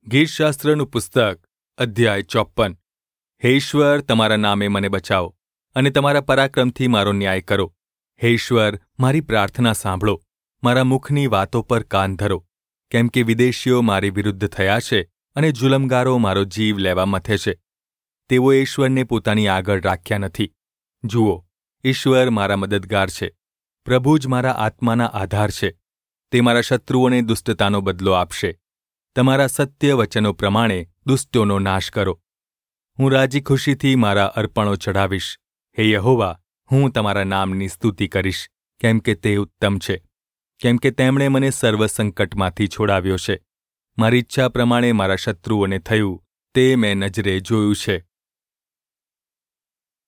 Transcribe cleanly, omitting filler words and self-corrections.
ગીતશાસ્ત્રનું પુસ્તક અધ્યાય 54. હે ઈશ્વર, તમારા નામે મને બચાવો અને તમારા પરાક્રમથી મારો ન્યાય કરો. હે ઈશ્વર, મારી પ્રાર્થના સાંભળો, મારા મુખની વાતો પર કાન ધરો. કેમ કે વિદેશીઓ મારી વિરુદ્ધ થયા છે અને જુલમગારો મારો જીવ લેવા મથે છે. તેઓએ ઈશ્વરને પોતાની આગળ રાખ્યા નથી. જુઓ, ઈશ્વર મારા મદદગાર છે. પ્રભુ જ મારા આત્માના આધાર છે. તે મારા શત્રુઓને દુષ્ટતાનો બદલો આપશે. તમારા સત્ય વચનો પ્રમાણે દુષ્ટોનો નાશ કરો. હું રાજી ખુશીથી મારા અર્પણો ચઢાવીશ. હે યહોવા, હું તમારા નામની સ્તુતિ કરીશ, કેમ કે તે ઉત્તમ છે. કેમ કે તેમણે મને સર્વ સંકટમાંથી છોડાવ્યો છે. મારી ઈચ્છા પ્રમાણે મારા શત્રુઓને થયું, તે મેં નજરે જોયું છે.